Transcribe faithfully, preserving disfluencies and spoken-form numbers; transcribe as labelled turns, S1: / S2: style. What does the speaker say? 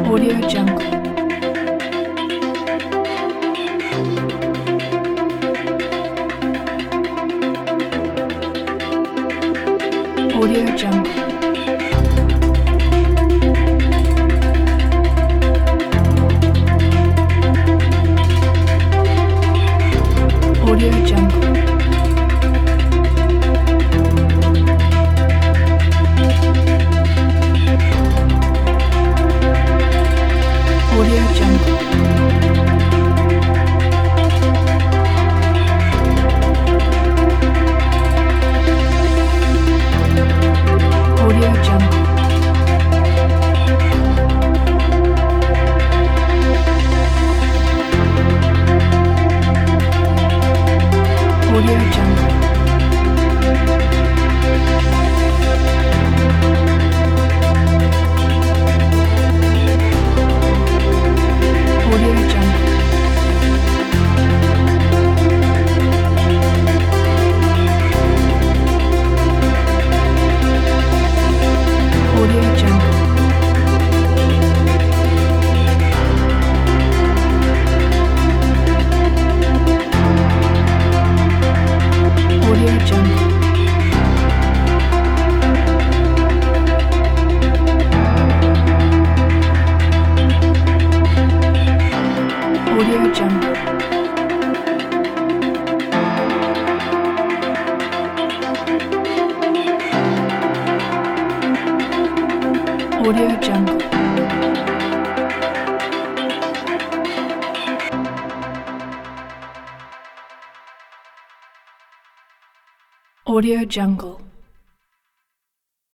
S1: Audio Jungle. Audio Jungle. Audio Jungle. Audio Jungle. Audio Jungle. Audio Jungle. Audio Jungle. Audio Jungle. Audio Jungle. Audio Jungle. Audio Jungle. Audio Jungle.